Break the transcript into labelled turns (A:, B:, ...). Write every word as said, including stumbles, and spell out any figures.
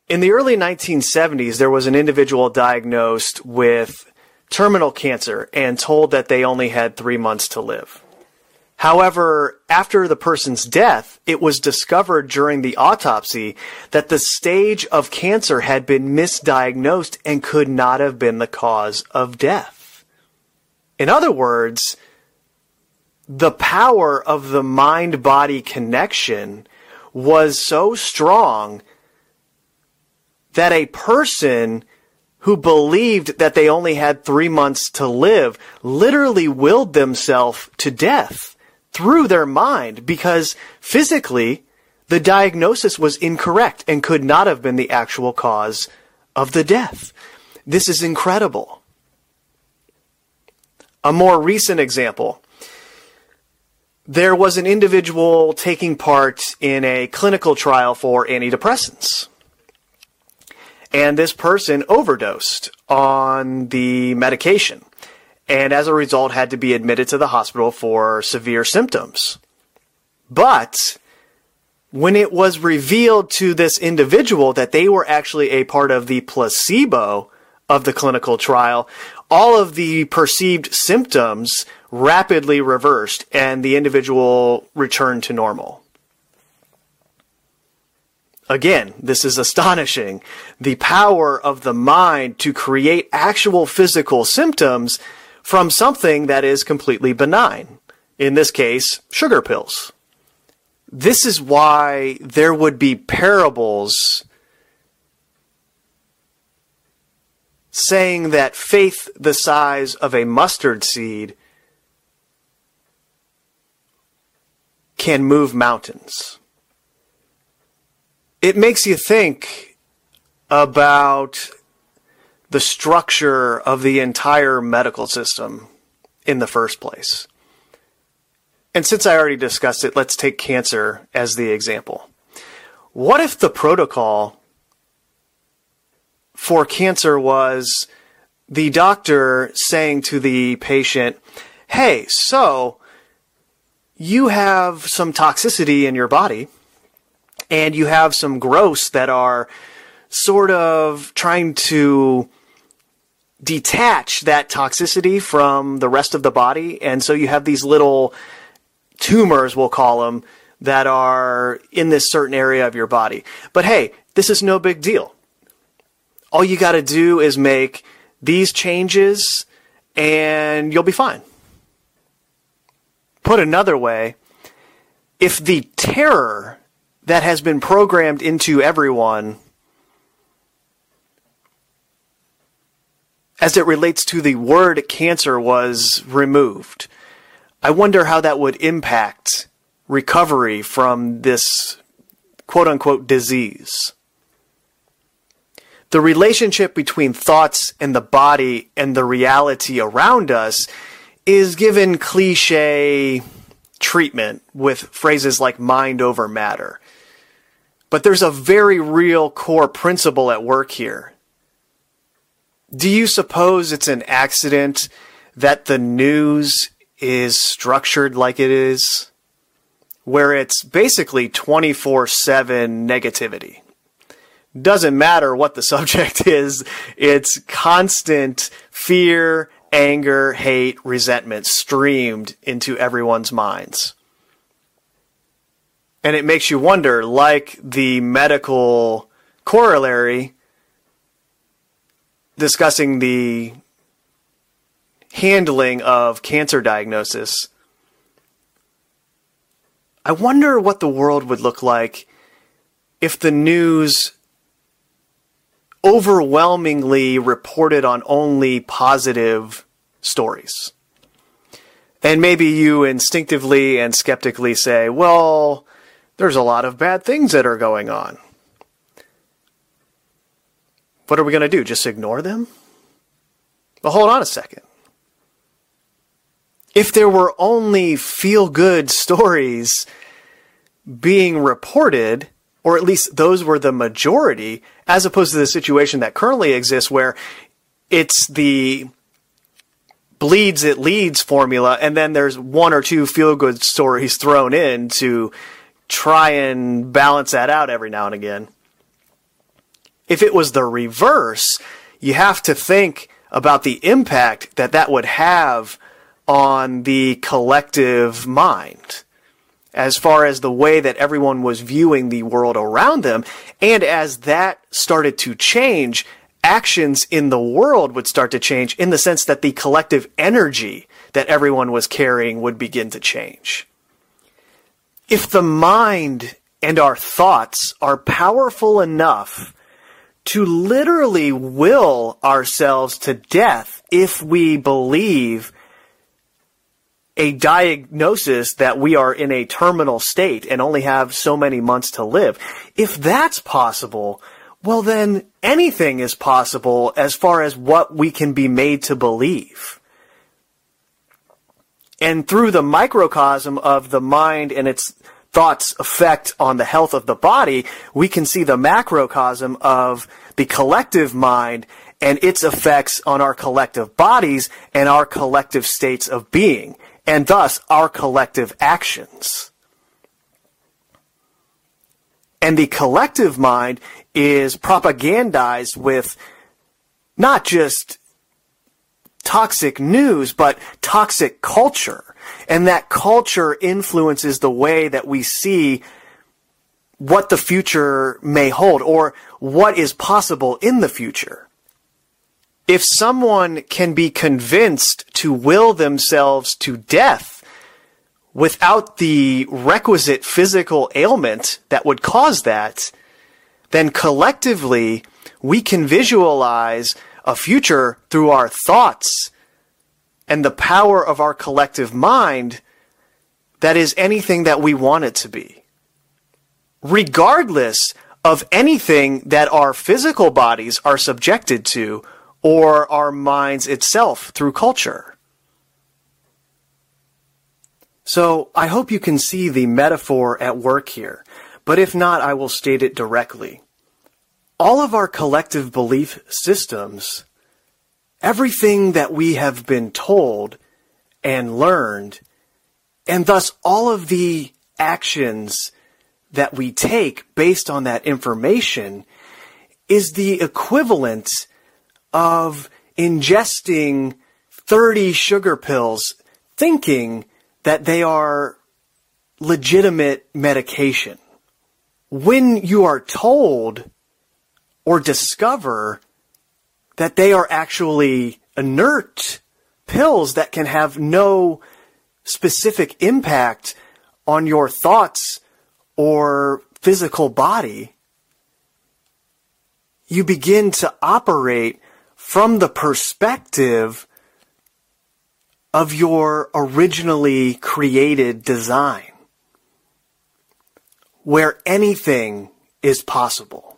A: In the early nineteen seventies, there was an individual diagnosed with terminal cancer and told that they only had three months to live. However, after the person's death, it was discovered during the autopsy that the stage of cancer had been misdiagnosed and could not have been the cause of death. In other words, the power of the mind-body connection was so strong that a person who believed that they only had three months to live literally willed themselves to death through their mind, because physically the diagnosis was incorrect and could not have been the actual cause of the death. This is incredible. A more recent example. There was an individual taking part in a clinical trial for antidepressants. And this person overdosed on the medication, and as a result had to be admitted to the hospital for severe symptoms. But when it was revealed to this individual that they were actually a part of the placebo of the clinical trial, all of the perceived symptoms rapidly reversed and the individual returned to normal. Again, this is astonishing. The power of the mind to create actual physical symptoms from something that is completely benign. In this case, sugar pills. This is why there would be parables saying that faith the size of a mustard seed can move mountains. It makes you think about the structure of the entire medical system in the first place. And since I already discussed it, let's take cancer as the example. What if the protocol for cancer was the doctor saying to the patient, hey, so you have some toxicity in your body, and you have some growths that are sort of trying to detach that toxicity from the rest of the body. And so you have these little tumors, we'll call them, that are in this certain area of your body. But hey, this is no big deal. All you got to do is make these changes and you'll be fine. Put another way, if the terror that has been programmed into everyone as it relates to the word cancer was removed, I wonder how that would impact recovery from this quote-unquote disease. The relationship between thoughts and the body and the reality around us is given cliche treatment with phrases like mind over matter. But there's a very real core principle at work here. Do you suppose it's an accident that the news is structured like it is, where it's basically twenty-four seven negativity? Doesn't matter what the subject is, it's constant fear, anger, hate, resentment streamed into everyone's minds. And it makes you wonder, like the medical corollary discussing the handling of cancer diagnosis, I wonder what the world would look like if the news overwhelmingly reported on only positive stories. And maybe you instinctively and skeptically say, well, there's a lot of bad things that are going on. What are we going to do? Just ignore them? Well, hold on a second. If there were only feel-good stories being reported, or at least those were the majority, as opposed to the situation that currently exists where it's the bleeds it leads formula, and then there's one or two feel-good stories thrown in to try and balance that out every now and again. If it was the reverse, you have to think about the impact that that would have on the collective mind, as far as the way that everyone was viewing the world around them. And as that started to change, actions in the world would start to change, in the sense that the collective energy that everyone was carrying would begin to change. If the mind and our thoughts are powerful enough to literally will ourselves to death if we believe a diagnosis that we are in a terminal state and only have so many months to live, if that's possible, well then anything is possible as far as what we can be made to believe. And through the microcosm of the mind and its thoughts' effect on the health of the body, we can see the macrocosm of the collective mind and its effects on our collective bodies and our collective states of being, and thus our collective actions. And the collective mind is propagandized with not just toxic news, but toxic culture. And that culture influences the way that we see what the future may hold, or what is possible in the future. If someone can be convinced to will themselves to death without the requisite physical ailment that would cause that, then collectively we can visualize a future through our thoughts and the power of our collective mind that is anything that we want it to be, regardless of anything that our physical bodies are subjected to, or our minds itself through culture. So I hope you can see the metaphor at work here, but if not, I will state it directly. All of our collective belief systems, everything that we have been told and learned, and thus all of the actions that we take based on that information, is the equivalent of ingesting thirty sugar pills thinking that they are legitimate medication. When you are told or discover that they are actually inert pills that can have no specific impact on your thoughts or physical body, you begin to operate from the perspective of your originally created design, where anything is possible.